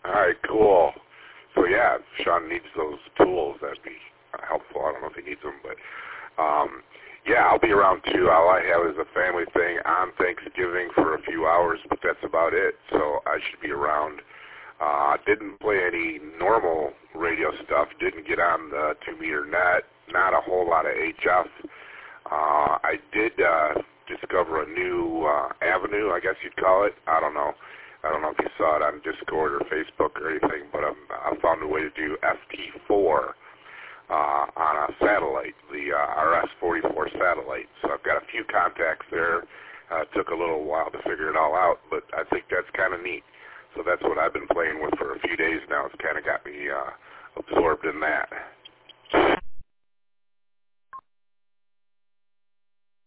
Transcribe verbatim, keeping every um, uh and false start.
All right, cool. So yeah, if Sean needs those tools, that'd be uh, helpful. I don't know if he needs them, but um, yeah, I'll be around too. All I have is a family thing on Thanksgiving for a few hours, but that's about it. So I should be around. Uh, didn't play any normal radio stuff. Didn't get on the two-meter net. Not a whole lot of H F. Uh, I did uh, discover a new uh, avenue, I guess you'd call it. I don't know. I don't know if you saw it on Discord or Facebook or anything, but um, I found a way to do F T four uh, on a satellite, the uh, R S forty-four satellite. So I've got a few contacts there. Uh, it took a little while to figure it all out, but I think that's kind of neat. So that's what I've been playing with for a few days now. It's kind of got me uh, absorbed in that.